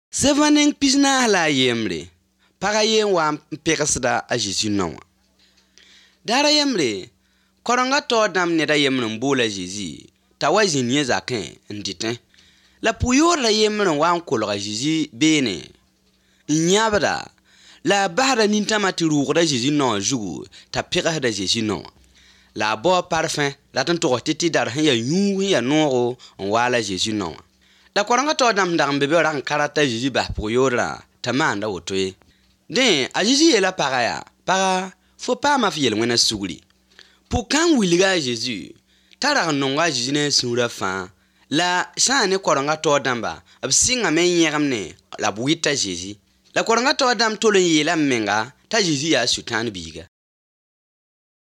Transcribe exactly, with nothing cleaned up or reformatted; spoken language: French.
Sevaning pisna la yemre. Paga yen wa pegasda a Jésus non. Dara yemre. Koronga to dam ne da yemre bola Jésus. Ta wa zinie zakin nditin. La puyor la yemre wa kolga Jésus bene. Nyabda. La bahra nintama ti rugra Jésus non jugu. Ta pegasda Jésus non. La bo parfum. La tan to titi dar ya yu ya noro on wala Jésus non. La koranga to dam dam bebe ran karata Jésus ba pour yora tamanda wotoye den a Jésus est la paraya para faut pas ma fille ngena suguri pour quand wilga Jésus tara nonga Jésus ne sura fa la sane koranga to damba ab singa men yegamne la buita Jésus la koranga to dam to le yela menga ta Jésus ya sutan biga